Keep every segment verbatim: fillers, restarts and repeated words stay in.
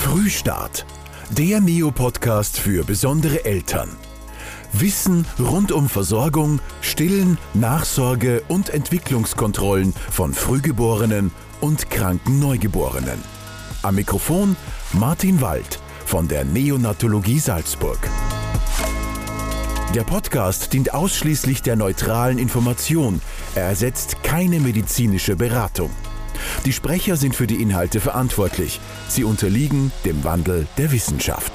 Frühstart, der Neo-Podcast für besondere Eltern. Wissen rund um Versorgung, Stillen, Nachsorge und Entwicklungskontrollen von Frühgeborenen und kranken Neugeborenen. Am Mikrofon Martin Wald von der Neonatologie Salzburg. Der Podcast dient ausschließlich der neutralen Information. Er ersetzt keine medizinische Beratung. Die Sprecher sind für die Inhalte verantwortlich. Sie unterliegen dem Wandel der Wissenschaft.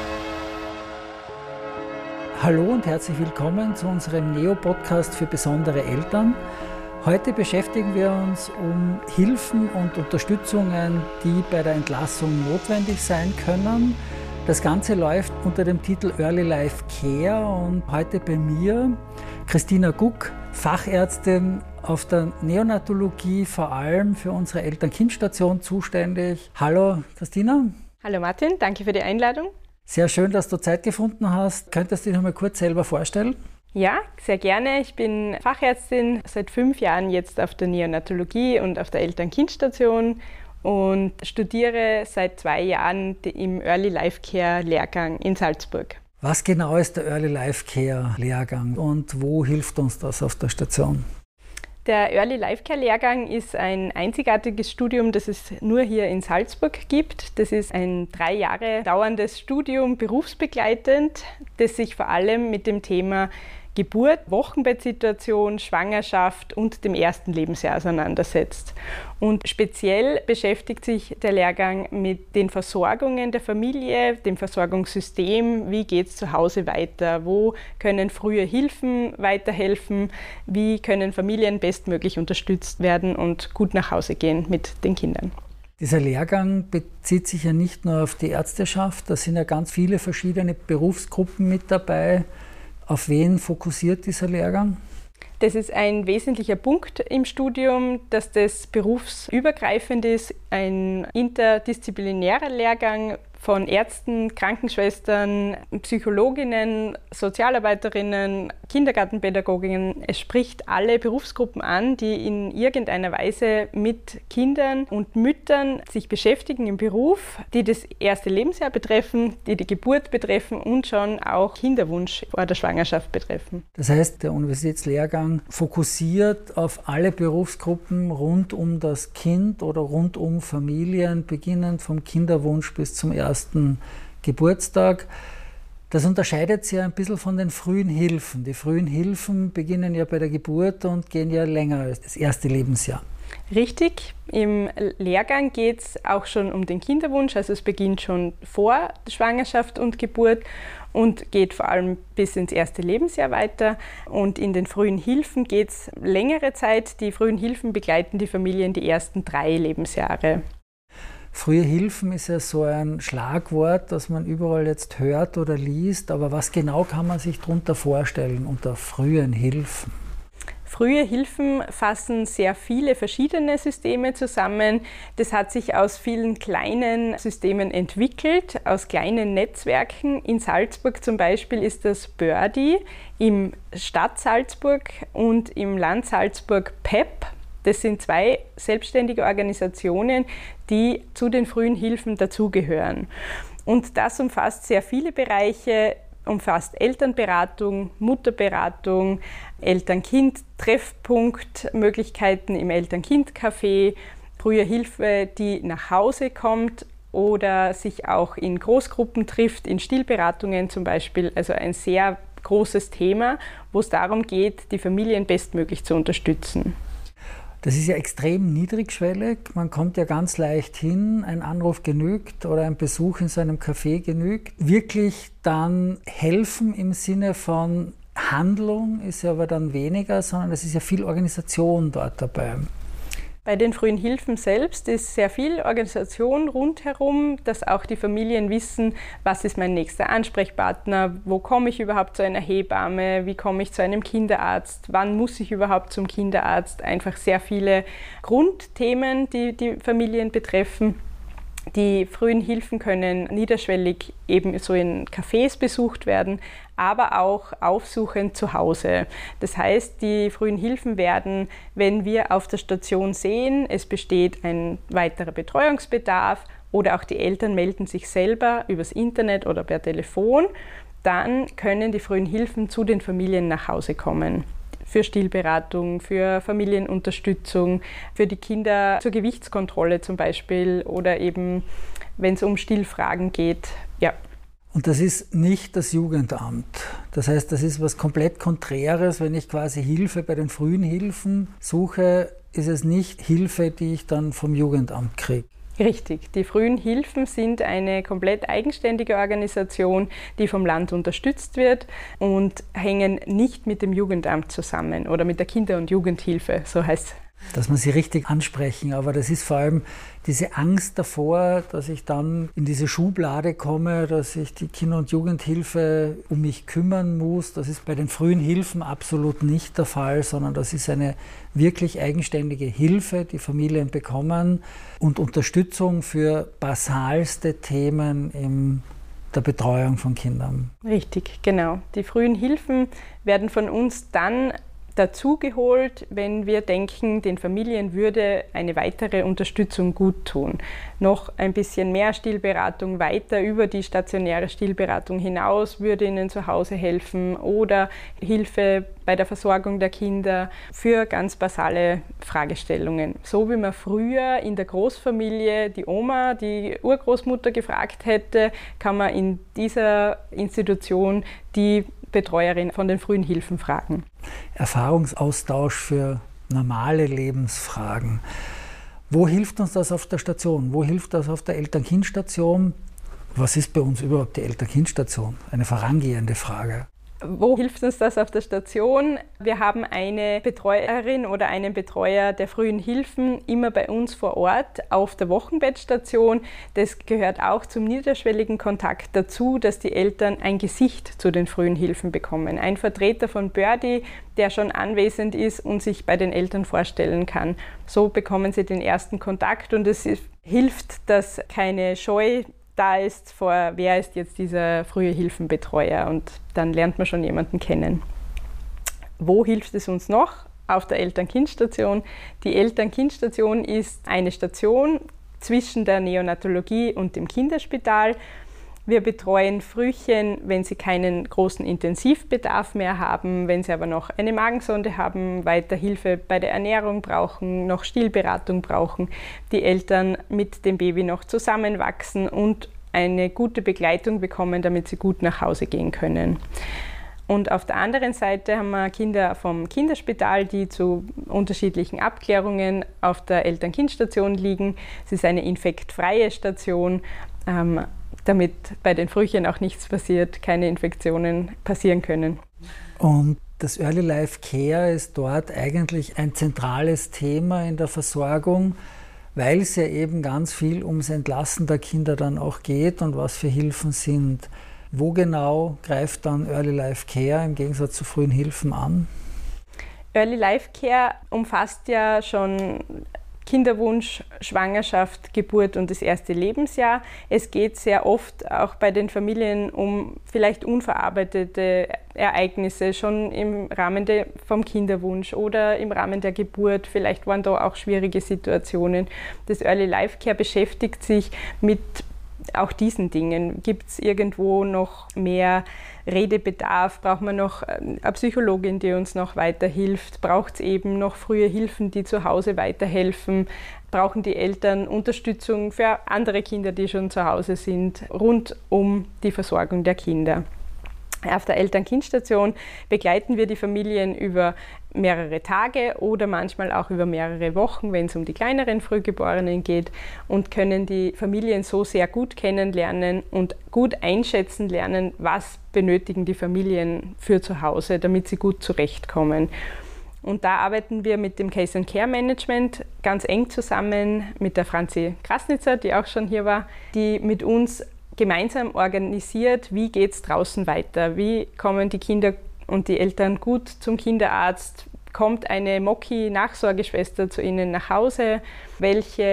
Hallo und herzlich willkommen zu unserem Neo-Podcast für besondere Eltern. Heute beschäftigen wir uns um Hilfen und Unterstützungen, die bei der Entlassung notwendig sein können. Das Ganze läuft unter dem Titel Early Life Care und heute bei mir Christina Guck, Fachärztin auf der Neonatologie, vor allem für unsere Eltern-Kind-Station zuständig. Hallo Christina. Hallo Martin, danke für die Einladung. Sehr schön, dass du Zeit gefunden hast. Könntest du dich noch mal kurz selber vorstellen? Ja, sehr gerne. Ich bin Fachärztin seit fünf Jahren jetzt auf der Neonatologie und auf der Eltern-Kind-Station und studiere seit zwei Jahren im Early Life Care Lehrgang in Salzburg. Was genau ist der Early Life Care Lehrgang und wo hilft uns das auf der Station? Der Early Life Care Lehrgang ist ein einzigartiges Studium, das es nur hier in Salzburg gibt. Das ist ein drei Jahre dauerndes Studium, berufsbegleitend, das sich vor allem mit dem Thema Geburt, Wochenbettsituation, Schwangerschaft und dem ersten Lebensjahr auseinandersetzt. Und speziell beschäftigt sich der Lehrgang mit den Versorgungen der Familie, dem Versorgungssystem, wie geht es zu Hause weiter, wo können frühe Hilfen weiterhelfen, wie können Familien bestmöglich unterstützt werden und gut nach Hause gehen mit den Kindern. Dieser Lehrgang bezieht sich ja nicht nur auf die Ärzteschaft, da sind ja ganz viele verschiedene Berufsgruppen mit dabei. Auf wen fokussiert dieser Lehrgang? Das ist ein wesentlicher Punkt im Studium, dass das berufsübergreifend ist, ein interdisziplinärer Lehrgang von Ärzten, Krankenschwestern, Psychologinnen, Sozialarbeiterinnen, Kindergartenpädagoginnen. Es spricht alle Berufsgruppen an, die in irgendeiner Weise mit Kindern und Müttern sich beschäftigen im Beruf, die das erste Lebensjahr betreffen, die die Geburt betreffen und schon auch Kinderwunsch vor der Schwangerschaft betreffen. Das heißt, der Universitätslehrgang fokussiert auf alle Berufsgruppen rund um das Kind oder rund um Familien, beginnend vom Kinderwunsch bis zum ersten ersten Geburtstag. Das unterscheidet sich ja ein bisschen von den frühen Hilfen. Die frühen Hilfen beginnen ja bei der Geburt und gehen ja länger als das erste Lebensjahr. Richtig, im Lehrgang geht es auch schon um den Kinderwunsch, also es beginnt schon vor Schwangerschaft und Geburt und geht vor allem bis ins erste Lebensjahr weiter. Und in den frühen Hilfen geht es längere Zeit. Die frühen Hilfen begleiten die Familien die ersten drei Lebensjahre. Frühe Hilfen ist ja so ein Schlagwort, das man überall jetzt hört oder liest, aber was genau kann man sich darunter vorstellen unter frühen Hilfen? Frühe Hilfen fassen sehr viele verschiedene Systeme zusammen. Das hat sich aus vielen kleinen Systemen entwickelt, aus kleinen Netzwerken. In Salzburg zum Beispiel ist das Birdie, im Stadt Salzburg und im Land Salzburg P E P. Das sind zwei selbstständige Organisationen, die zu den frühen Hilfen dazugehören. Und das umfasst sehr viele Bereiche, umfasst Elternberatung, Mutterberatung, Eltern-Kind-Treffpunkt, Möglichkeiten im Eltern-Kind-Café, frühe Hilfe, die nach Hause kommt oder sich auch in Großgruppen trifft, in Stillberatungen zum Beispiel. Also ein sehr großes Thema, wo es darum geht, die Familien bestmöglich zu unterstützen. Das ist ja extrem niedrigschwellig, man kommt ja ganz leicht hin, ein Anruf genügt oder ein Besuch in so einem Café genügt. Wirklich dann helfen im Sinne von Handlung ist ja aber dann weniger, sondern es ist ja viel Organisation dort dabei. Bei den frühen Hilfen selbst ist sehr viel Organisation rundherum, dass auch die Familien wissen, was ist mein nächster Ansprechpartner, wo komme ich überhaupt zu einer Hebamme, wie komme ich zu einem Kinderarzt, wann muss ich überhaupt zum Kinderarzt. Einfach sehr viele Grundthemen, die die Familien betreffen. Die frühen Hilfen können niederschwellig ebenso in Cafés besucht werden, aber auch aufsuchend zu Hause. Das heißt, die frühen Hilfen werden, wenn wir auf der Station sehen, es besteht ein weiterer Betreuungsbedarf oder auch die Eltern melden sich selber übers Internet oder per Telefon, dann können die frühen Hilfen zu den Familien nach Hause kommen. Für Stillberatung, für Familienunterstützung, für die Kinder zur Gewichtskontrolle zum Beispiel oder eben, wenn es um Stillfragen geht. Ja. Und das ist nicht das Jugendamt. Das heißt, das ist was komplett Konträres. Wenn ich quasi Hilfe bei den frühen Hilfen suche, ist es nicht Hilfe, die ich dann vom Jugendamt kriege. Richtig. Die frühen Hilfen sind eine komplett eigenständige Organisation, die vom Land unterstützt wird und hängen nicht mit dem Jugendamt zusammen oder mit der Kinder- und Jugendhilfe, so heißt es. Dass man sie richtig ansprechen, aber das ist vor allem diese Angst davor, dass ich dann in diese Schublade komme, dass ich die Kinder- und Jugendhilfe um mich kümmern muss. Das ist bei den frühen Hilfen absolut nicht der Fall, sondern das ist eine wirklich eigenständige Hilfe, die Familien bekommen und Unterstützung für basalste Themen in der Betreuung von Kindern. Richtig, genau. Die frühen Hilfen werden von uns dann dazugeholt, wenn wir denken, den Familien würde eine weitere Unterstützung gut tun. Noch ein bisschen mehr Stillberatung weiter über die stationäre Stillberatung hinaus würde ihnen zu Hause helfen oder Hilfe bei der Versorgung der Kinder für ganz basale Fragestellungen. So wie man früher in der Großfamilie die Oma, die Urgroßmutter gefragt hätte, kann man in dieser Institution die Betreuerin von den frühen Hilfen fragen. Erfahrungsaustausch für normale Lebensfragen. Wo hilft uns das auf der Station? Wo hilft das auf der Eltern-Kind-Station? Was ist bei uns überhaupt die Eltern-Kind-Station? Eine vorangehende Frage. Wo hilft uns das auf der Station? Wir haben eine Betreuerin oder einen Betreuer der frühen Hilfen immer bei uns vor Ort auf der Wochenbettstation. Das gehört auch zum niederschwelligen Kontakt dazu, dass die Eltern ein Gesicht zu den frühen Hilfen bekommen. Ein Vertreter von Birdie, der schon anwesend ist und sich bei den Eltern vorstellen kann. So bekommen sie den ersten Kontakt und es hilft, dass keine Scheu da ist, vor wer ist jetzt dieser frühe Hilfenbetreuer und dann lernt man schon jemanden kennen. Wo hilft es uns noch? Auf der Eltern-Kind-Station. Die Eltern-Kind-Station ist eine Station zwischen der Neonatologie und dem Kinderspital. Wir betreuen Frühchen, wenn sie keinen großen Intensivbedarf mehr haben, wenn sie aber noch eine Magensonde haben, weiter Hilfe bei der Ernährung brauchen, noch Stillberatung brauchen, die Eltern mit dem Baby noch zusammenwachsen und eine gute Begleitung bekommen, damit sie gut nach Hause gehen können. Und auf der anderen Seite haben wir Kinder vom Kinderspital, die zu unterschiedlichen Abklärungen auf der Eltern-Kind-Station liegen. Es ist eine infektfreie Station, ähm, damit bei den Frühchen auch nichts passiert, keine Infektionen passieren können. Und das Early Life Care ist dort eigentlich ein zentrales Thema in der Versorgung, weil es ja eben ganz viel ums Entlassen der Kinder dann auch geht und was für Hilfen sind. Wo genau greift dann Early Life Care im Gegensatz zu frühen Hilfen an? Early Life Care umfasst ja schon Kinderwunsch, Schwangerschaft, Geburt und das erste Lebensjahr. Es geht sehr oft auch bei den Familien um vielleicht unverarbeitete Ereignisse, schon im Rahmen de, vom Kinderwunsch oder im Rahmen der Geburt. Vielleicht waren da auch schwierige Situationen. Das Early Life Care beschäftigt sich mit auch diesen Dingen. Gibt es irgendwo noch mehr Redebedarf? Braucht man noch eine Psychologin, die uns noch weiterhilft? Braucht es eben noch frühe Hilfen, die zu Hause weiterhelfen? Brauchen die Eltern Unterstützung für andere Kinder, die schon zu Hause sind, rund um die Versorgung der Kinder? Auf der Eltern-Kind-Station begleiten wir die Familien über mehrere Tage oder manchmal auch über mehrere Wochen, wenn es um die kleineren Frühgeborenen geht, und können die Familien so sehr gut kennenlernen und gut einschätzen lernen, was benötigen die Familien für zu Hause, damit sie gut zurechtkommen. Und da arbeiten wir mit dem Case and Care Management ganz eng zusammen mit der Franzi Krasnitzer, die auch schon hier war, die mit uns gemeinsam organisiert, wie geht es draußen weiter, wie kommen die Kinder und die Eltern gut zum Kinderarzt, kommt eine Moki-Nachsorgeschwester zu ihnen nach Hause, welche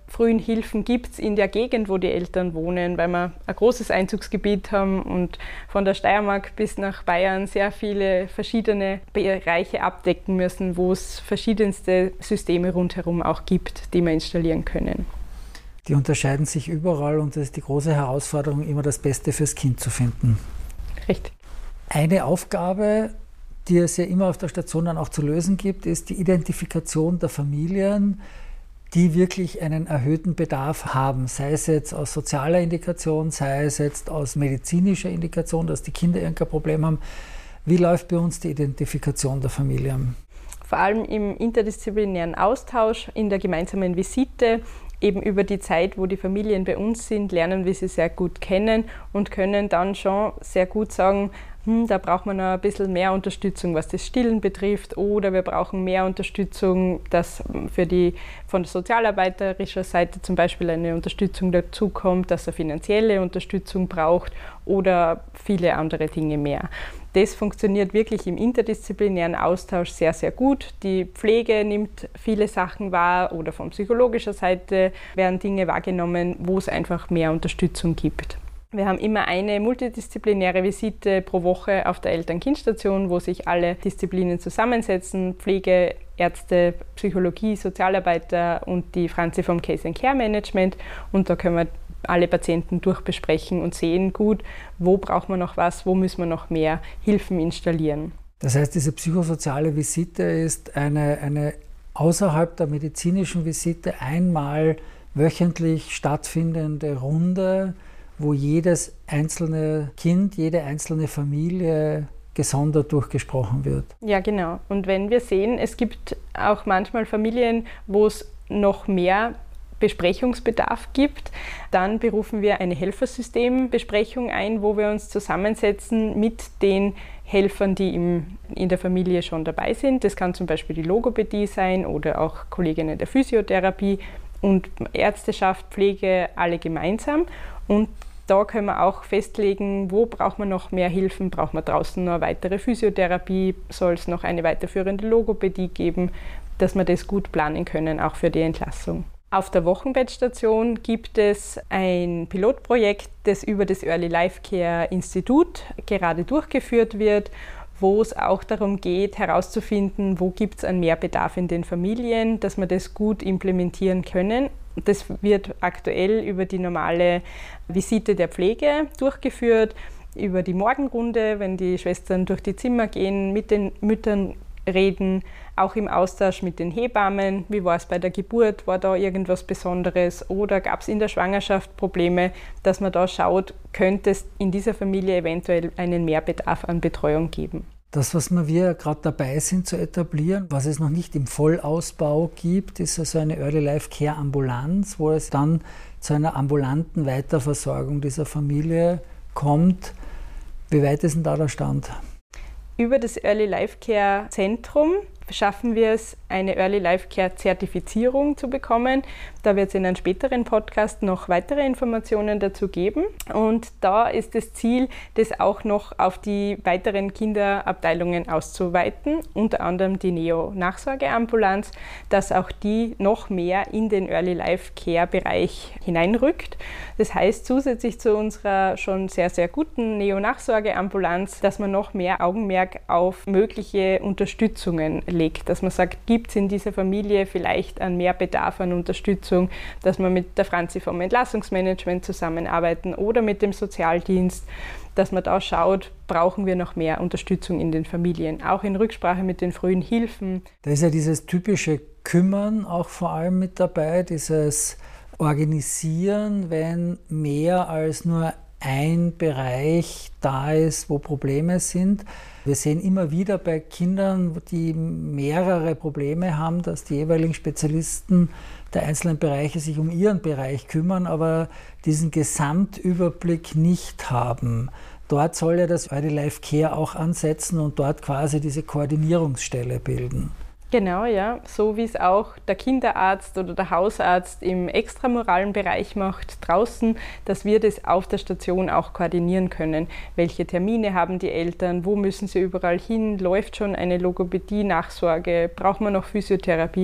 frühen Hilfen gibt es in der Gegend, wo die Eltern wohnen, weil wir ein großes Einzugsgebiet haben und von der Steiermark bis nach Bayern sehr viele verschiedene Bereiche abdecken müssen, wo es verschiedenste Systeme rundherum auch gibt, die wir installieren können. Die unterscheiden sich überall und das ist die große Herausforderung, immer das Beste fürs Kind zu finden. Richtig. Eine Aufgabe, die es ja immer auf der Station dann auch zu lösen gibt, ist die Identifikation der Familien, die wirklich einen erhöhten Bedarf haben, sei es jetzt aus sozialer Indikation, sei es jetzt aus medizinischer Indikation, dass die Kinder irgendein Problem haben. Wie läuft bei uns die Identifikation der Familien? Vor allem im interdisziplinären Austausch, in der gemeinsamen Visite, eben über die Zeit, wo die Familien bei uns sind, lernen wir sie sehr gut kennen und können dann schon sehr gut sagen, hm, da braucht man noch ein bisschen mehr Unterstützung, was das Stillen betrifft, oder wir brauchen mehr Unterstützung, dass für die von der sozialarbeiterischen Seite zum Beispiel eine Unterstützung dazukommt, dass er finanzielle Unterstützung braucht oder viele andere Dinge mehr. Das funktioniert wirklich im interdisziplinären Austausch sehr, sehr gut. Die Pflege nimmt viele Sachen wahr oder von psychologischer Seite werden Dinge wahrgenommen, wo es einfach mehr Unterstützung gibt. Wir haben immer eine multidisziplinäre Visite pro Woche auf der Eltern-Kind-Station, wo sich alle Disziplinen zusammensetzen, Pflege, Ärzte, Psychologie, Sozialarbeiter und die Franzi vom Case and Care Management. Und da können wir alle Patienten durchbesprechen und sehen gut, wo braucht man noch was, wo müssen wir noch mehr Hilfen installieren. Das heißt, diese psychosoziale Visite ist eine, eine außerhalb der medizinischen Visite einmal wöchentlich stattfindende Runde, wo jedes einzelne Kind, jede einzelne Familie gesondert durchgesprochen wird. Ja, genau. Und wenn wir sehen, es gibt auch manchmal Familien, wo es noch mehr Besprechungsbedarf gibt, dann berufen wir eine Helfersystembesprechung ein, wo wir uns zusammensetzen mit den Helfern, die im, in der Familie schon dabei sind. Das kann zum Beispiel die Logopädie sein oder auch Kolleginnen der Physiotherapie und Ärzteschaft, Pflege, alle gemeinsam. Und da können wir auch festlegen, wo braucht man noch mehr Hilfen, braucht man draußen noch eine weitere Physiotherapie, soll es noch eine weiterführende Logopädie geben, dass wir das gut planen können, auch für die Entlassung. Auf der Wochenbettstation gibt es ein Pilotprojekt, das über das Early Life Care Institut gerade durchgeführt wird, wo es auch darum geht, herauszufinden, wo gibt es einen Mehrbedarf in den Familien, dass wir das gut implementieren können. Das wird aktuell über die normale Visite der Pflege durchgeführt, über die Morgenrunde, wenn die Schwestern durch die Zimmer gehen, mit den Müttern reden, auch im Austausch mit den Hebammen. Wie war es bei der Geburt? War da irgendwas Besonderes? Oder gab es in der Schwangerschaft Probleme, dass man da schaut, könnte es in dieser Familie eventuell einen Mehrbedarf an Betreuung geben? Das, was wir gerade dabei sind zu etablieren, was es noch nicht im Vollausbau gibt, ist also eine Early Life Care Ambulanz, wo es dann zu einer ambulanten Weiterversorgung dieser Familie kommt. Wie weit ist denn da der Stand? Über das Early Life Care Zentrum schaffen wir es, eine Early Life Care Zertifizierung zu bekommen. Da wird es in einem späteren Podcast noch weitere Informationen dazu geben. Und da ist das Ziel, das auch noch auf die weiteren Kinderabteilungen auszuweiten, unter anderem die Neo-Nachsorgeambulanz, dass auch die noch mehr in den Early Life Care Bereich hineinrückt. Das heißt, zusätzlich zu unserer schon sehr, sehr guten Neo-Nachsorgeambulanz, dass man noch mehr Augenmerk auf mögliche Unterstützungen legt. Dass man sagt, gibt es in dieser Familie vielleicht einen Mehrbedarf an Unterstützung, dass man mit der Franzi vom Entlassungsmanagement zusammenarbeiten oder mit dem Sozialdienst, dass man da schaut, brauchen wir noch mehr Unterstützung in den Familien, auch in Rücksprache mit den frühen Hilfen. Da ist ja dieses typische Kümmern auch vor allem mit dabei, dieses Organisieren, wenn mehr als nur ein Bereich da ist, wo Probleme sind. Wir sehen immer wieder bei Kindern, die mehrere Probleme haben, dass die jeweiligen Spezialisten der einzelnen Bereiche sich um ihren Bereich kümmern, aber diesen Gesamtüberblick nicht haben. Dort soll ja das Early Life Care auch ansetzen und dort quasi diese Koordinierungsstelle bilden. Genau, ja. So wie es auch der Kinderarzt oder der Hausarzt im extramoralen Bereich macht, draußen, dass wir das auf der Station auch koordinieren können. Welche Termine haben die Eltern? Wo müssen sie überall hin? Läuft schon eine Logopädie-Nachsorge? Braucht man noch Physiotherapie?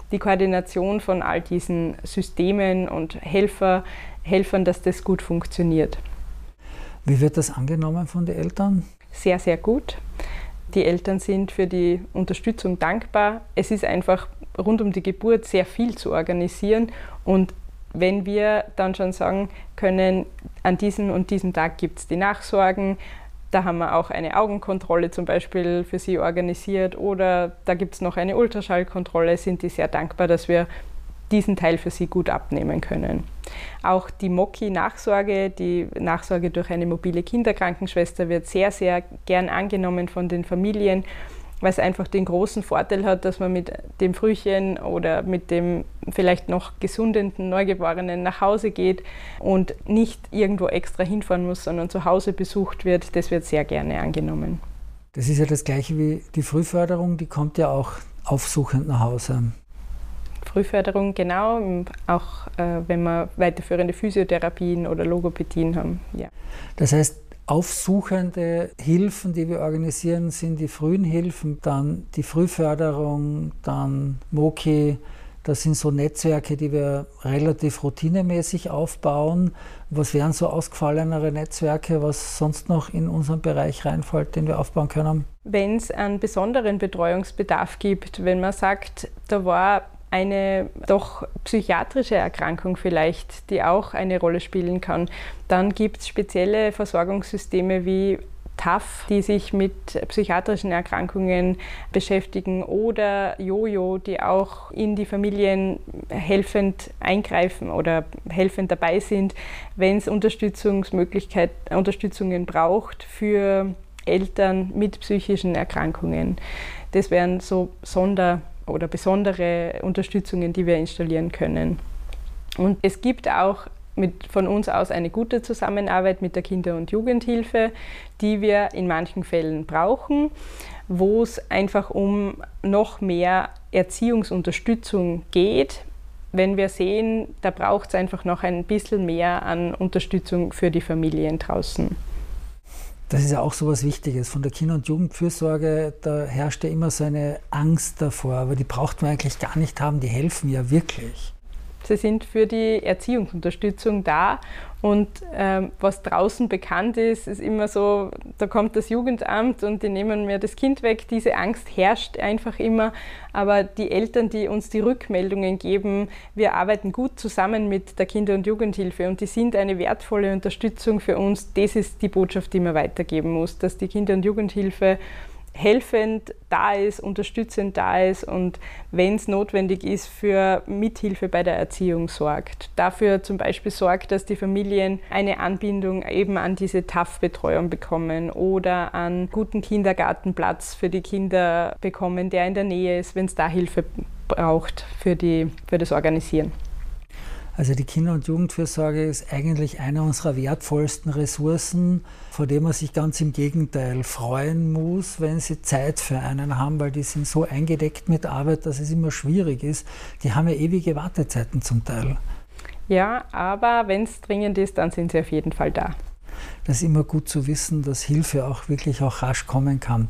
die Koordination von all diesen Systemen und Helfer, Helfern, dass das gut funktioniert. Wie wird das angenommen von den Eltern? Sehr, sehr gut. Die Eltern sind für die Unterstützung dankbar. Es ist einfach rund um die Geburt sehr viel zu organisieren und wenn wir dann schon sagen können, an diesem und diesem Tag gibt es die Nachsorgen, da haben wir auch eine Augenkontrolle zum Beispiel für sie organisiert oder da gibt es noch eine Ultraschallkontrolle, sind die sehr dankbar, dass wir diesen Teil für sie gut abnehmen können. Auch die M O K I-Nachsorge, die Nachsorge durch eine mobile Kinderkrankenschwester, wird sehr, sehr gern angenommen von den Familien, weil es einfach den großen Vorteil hat, dass man mit dem Frühchen oder mit dem vielleicht noch gesundenden Neugeborenen nach Hause geht und nicht irgendwo extra hinfahren muss, sondern zu Hause besucht wird. Das wird sehr gerne angenommen. Das ist ja das Gleiche wie die Frühförderung, die kommt ja auch aufsuchend nach Hause. Frühförderung, genau, auch äh, wenn wir weiterführende Physiotherapien oder Logopädien haben. Ja. Das heißt, aufsuchende Hilfen, die wir organisieren, sind die frühen Hilfen, dann die Frühförderung, dann M O K I. Das sind so Netzwerke, die wir relativ routinemäßig aufbauen. Was wären so ausgefallenere Netzwerke, was sonst noch in unseren Bereich reinfällt, den wir aufbauen können? Wenn es einen besonderen Betreuungsbedarf gibt, wenn man sagt, da war eine doch psychiatrische Erkrankung vielleicht, die auch eine Rolle spielen kann, dann gibt es spezielle Versorgungssysteme wie T A F, die sich mit psychiatrischen Erkrankungen beschäftigen, oder Jojo, die auch in die Familien helfend eingreifen oder helfend dabei sind, wenn es Unterstützungsmöglichkeit, Unterstützungen braucht für Eltern mit psychischen Erkrankungen. Das wären so Sonder- oder besondere Unterstützungen, die wir installieren können. Und es gibt auch mit, von uns aus eine gute Zusammenarbeit mit der Kinder- und Jugendhilfe, die wir in manchen Fällen brauchen, wo es einfach um noch mehr Erziehungsunterstützung geht. Wenn wir sehen, da braucht es einfach noch ein bisschen mehr an Unterstützung für die Familien draußen. Das ist ja auch so was Wichtiges. Von der Kinder- und Jugendfürsorge, da herrscht ja immer so eine Angst davor, aber die braucht man eigentlich gar nicht haben, die helfen ja wirklich. Sie sind für die Erziehungsunterstützung da und ähm, was draußen bekannt ist, ist immer so, da kommt das Jugendamt und die nehmen mir das Kind weg. Diese Angst herrscht einfach immer, aber die Eltern, die uns die Rückmeldungen geben, wir arbeiten gut zusammen mit der Kinder- und Jugendhilfe und die sind eine wertvolle Unterstützung für uns. Das ist die Botschaft, die man weitergeben muss, dass die Kinder- und Jugendhilfe helfend da ist, unterstützend da ist und wenn es notwendig ist, für Mithilfe bei der Erziehung sorgt. Dafür zum Beispiel sorgt, dass die Familien eine Anbindung eben an diese T A F-Betreuung bekommen oder an guten Kindergartenplatz für die Kinder bekommen, der in der Nähe ist, wenn es da Hilfe braucht für, die, für das Organisieren. Also die Kinder- und Jugendfürsorge ist eigentlich eine unserer wertvollsten Ressourcen, vor der man sich ganz im Gegenteil freuen muss, wenn sie Zeit für einen haben, weil die sind so eingedeckt mit Arbeit, dass es immer schwierig ist. Die haben ja ewige Wartezeiten zum Teil. Ja, aber wenn es dringend ist, dann sind sie auf jeden Fall da. Das ist immer gut zu wissen, dass Hilfe auch wirklich auch rasch kommen kann.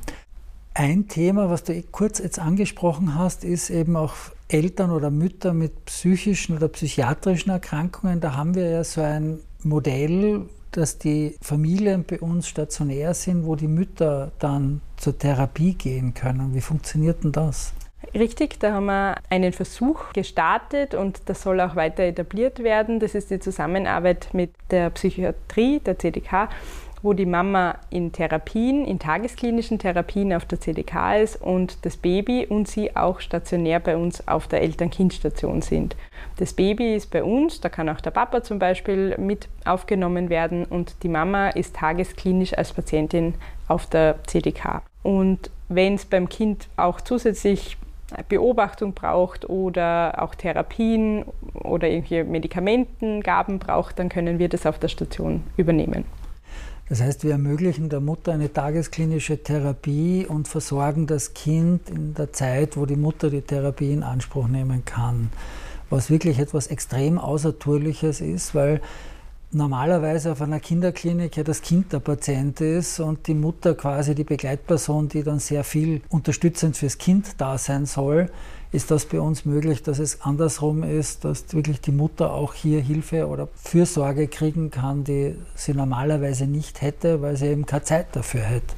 Ein Thema, was du kurz jetzt angesprochen hast, ist eben auch Eltern oder Mütter mit psychischen oder psychiatrischen Erkrankungen. Da haben wir ja so ein Modell, dass die Familien bei uns stationär sind, wo die Mütter dann zur Therapie gehen können. Wie funktioniert denn das? Richtig, da haben wir einen Versuch gestartet und das soll auch weiter etabliert werden. Das ist die Zusammenarbeit mit der Psychiatrie, der C D K, wo die Mama in Therapien, in tagesklinischen Therapien auf der C D K ist und das Baby und sie auch stationär bei uns auf der Eltern-Kind-Station sind. Das Baby ist bei uns, da kann auch der Papa zum Beispiel mit aufgenommen werden und die Mama ist tagesklinisch als Patientin auf der C D K. Und wenn es beim Kind auch zusätzlich Beobachtung braucht oder auch Therapien oder irgendwelche Medikamentengaben braucht, dann können wir das auf der Station übernehmen. Das heißt, wir ermöglichen der Mutter eine tagesklinische Therapie und versorgen das Kind in der Zeit, wo die Mutter die Therapie in Anspruch nehmen kann. Was wirklich etwas extrem Außertourliches ist, weil normalerweise auf einer Kinderklinik ja das Kind der Patient ist und die Mutter quasi die Begleitperson, die dann sehr viel unterstützend fürs Kind da sein soll, ist das bei uns möglich, dass es andersrum ist, dass wirklich die Mutter auch hier Hilfe oder Fürsorge kriegen kann, die sie normalerweise nicht hätte, weil sie eben keine Zeit dafür hätte.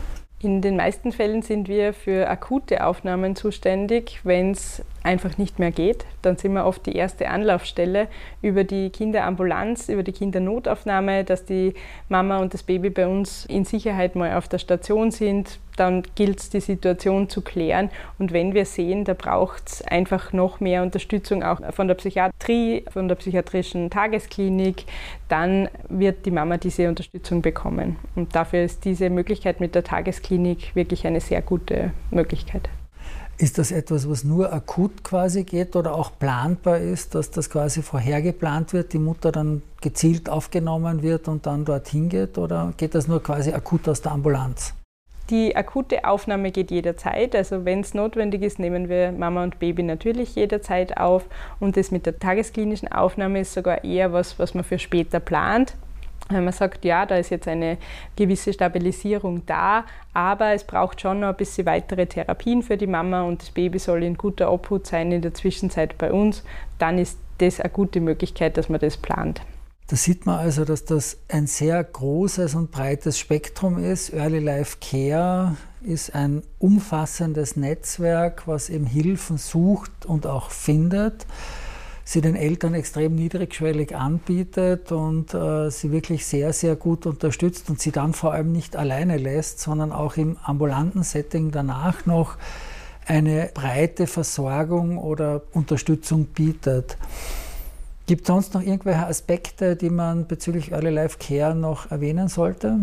In den meisten Fällen sind wir für akute Aufnahmen zuständig. Wenn es einfach nicht mehr geht, dann sind wir oft die erste Anlaufstelle über die Kinderambulanz, über die Kindernotaufnahme, dass die Mama und das Baby bei uns in Sicherheit mal auf der Station sind. Dann gilt es, die Situation zu klären. Und wenn wir sehen, da braucht es einfach noch mehr Unterstützung, auch von der Psychiatrie, von der psychiatrischen Tagesklinik, dann wird die Mama diese Unterstützung bekommen. Und dafür ist diese Möglichkeit mit der Tagesklinik wirklich eine sehr gute Möglichkeit. Ist das etwas, was nur akut quasi geht oder auch planbar ist, dass das quasi vorhergeplant wird, die Mutter dann gezielt aufgenommen wird und dann dorthin geht, oder geht das nur quasi akut aus der Ambulanz? Die akute Aufnahme geht jederzeit, also wenn es notwendig ist, nehmen wir Mama und Baby natürlich jederzeit auf, und das mit der tagesklinischen Aufnahme ist sogar eher was, was man für später plant. Wenn man sagt, ja, da ist jetzt eine gewisse Stabilisierung da, aber es braucht schon noch ein bisschen weitere Therapien für die Mama und das Baby soll in guter Obhut sein in der Zwischenzeit bei uns, dann ist das eine gute Möglichkeit, dass man das plant. Da sieht man also, dass das ein sehr großes und breites Spektrum ist. Early Life Care ist ein umfassendes Netzwerk, was eben Hilfen sucht und auch findet, sie den Eltern extrem niedrigschwellig anbietet und äh, sie wirklich sehr, sehr gut unterstützt und sie dann vor allem nicht alleine lässt, sondern auch im ambulanten Setting danach noch eine breite Versorgung oder Unterstützung bietet. Gibt es sonst noch irgendwelche Aspekte, die man bezüglich Early Life Care noch erwähnen sollte?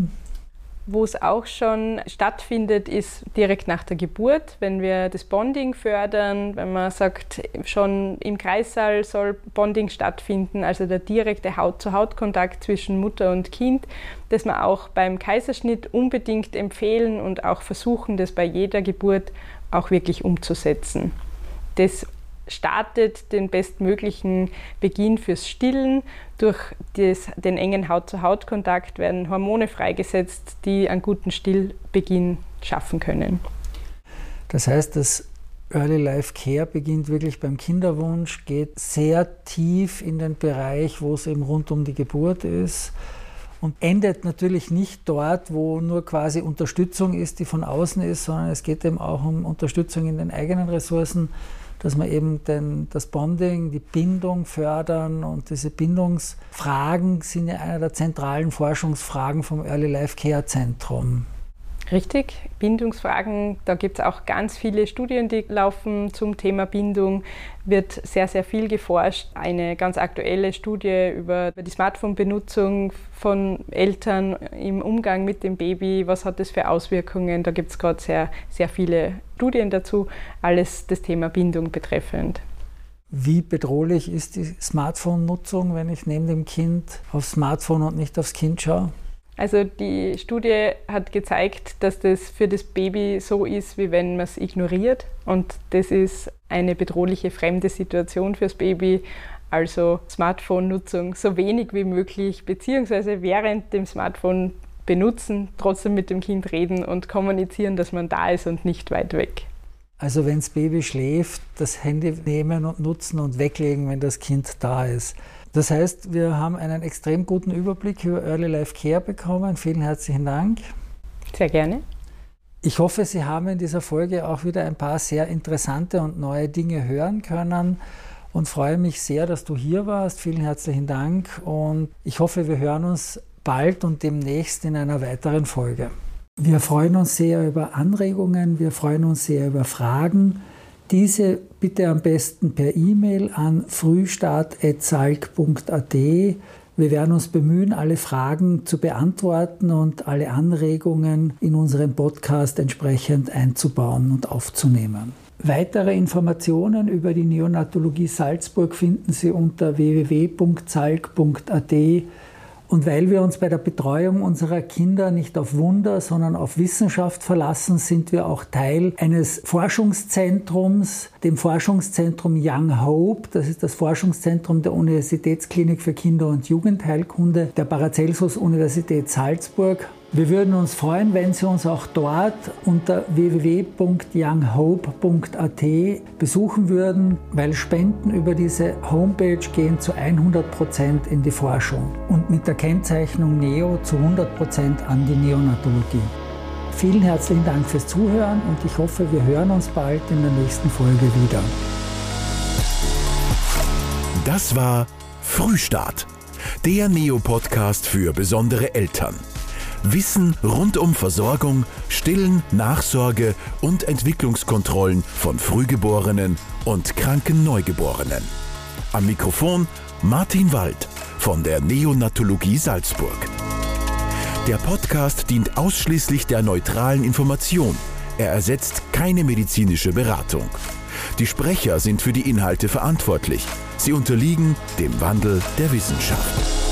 Wo es auch schon stattfindet, ist direkt nach der Geburt, wenn wir das Bonding fördern, wenn man sagt, schon im Kreissaal soll Bonding stattfinden, also der direkte Haut-zu-Haut-Kontakt zwischen Mutter und Kind, das wir auch beim Kaiserschnitt unbedingt empfehlen und auch versuchen, das bei jeder Geburt auch wirklich umzusetzen. Das startet den bestmöglichen Beginn fürs Stillen. Durch das, den engen Haut-zu-Haut-Kontakt werden Hormone freigesetzt, die einen guten Stillbeginn schaffen können. Das heißt, das Early Life Care beginnt wirklich beim Kinderwunsch, geht sehr tief in den Bereich, wo es eben rund um die Geburt ist und endet natürlich nicht dort, wo nur quasi Unterstützung ist, die von außen ist, sondern es geht eben auch um Unterstützung in den eigenen Ressourcen, dass wir eben den, das Bonding, die Bindung fördern, und diese Bindungsfragen sind ja eine der zentralen Forschungsfragen vom Early Life Care Zentrum. Richtig, Bindungsfragen, da gibt es auch ganz viele Studien, die laufen zum Thema Bindung, wird sehr, sehr viel geforscht. Eine ganz aktuelle Studie über die Smartphone-Benutzung von Eltern im Umgang mit dem Baby, was hat das für Auswirkungen, da gibt es gerade sehr, sehr viele Studien dazu, alles das Thema Bindung betreffend. Wie bedrohlich ist die Smartphone-Nutzung, wenn ich neben dem Kind aufs Smartphone und nicht aufs Kind schaue? Also die Studie hat gezeigt, dass das für das Baby so ist, wie wenn man es ignoriert. Und das ist eine bedrohliche fremde Situation fürs Baby. Also Smartphone-Nutzung so wenig wie möglich, beziehungsweise während dem Smartphone benutzen, trotzdem mit dem Kind reden und kommunizieren, dass man da ist und nicht weit weg. Also wenn das Baby schläft, das Handy nehmen und nutzen und weglegen, wenn das Kind da ist. Das heißt, wir haben einen extrem guten Überblick über Early Life Care bekommen. Vielen herzlichen Dank. Sehr gerne. Ich hoffe, Sie haben in dieser Folge auch wieder ein paar sehr interessante und neue Dinge hören können und freue mich sehr, dass du hier warst. Vielen herzlichen Dank und ich hoffe, wir hören uns bald und demnächst in einer weiteren Folge. Wir freuen uns sehr über Anregungen, wir freuen uns sehr über Fragen. Diese bitte am besten per E-Mail an frühstart at salk punkt a t. Wir werden uns bemühen, alle Fragen zu beantworten und alle Anregungen in unseren Podcast entsprechend einzubauen und aufzunehmen. Weitere Informationen über die Neonatologie Salzburg finden Sie unter w w w punkt salk punkt a t Und weil wir uns bei der Betreuung unserer Kinder nicht auf Wunder, sondern auf Wissenschaft verlassen, sind wir auch Teil eines Forschungszentrums, dem Forschungszentrum Young Hope. Das ist das Forschungszentrum der Universitätsklinik für Kinder- und Jugendheilkunde der Paracelsus-Universität Salzburg. Wir würden uns freuen, wenn Sie uns auch dort unter w w w punkt young hope punkt a t besuchen würden, weil Spenden über diese Homepage gehen zu hundert Prozent in die Forschung und mit der Kennzeichnung Neo zu hundert Prozent an die Neonatologie. Vielen herzlichen Dank fürs Zuhören und ich hoffe, wir hören uns bald in der nächsten Folge wieder. Das war Frühstart, der Neo-Podcast für besondere Eltern. Wissen rund um Versorgung, Stillen, Nachsorge und Entwicklungskontrollen von Frühgeborenen und kranken Neugeborenen. Am Mikrofon Martin Wald von der Neonatologie Salzburg. Der Podcast dient ausschließlich der neutralen Information. Er ersetzt keine medizinische Beratung. Die Sprecher sind für die Inhalte verantwortlich. Sie unterliegen dem Wandel der Wissenschaft.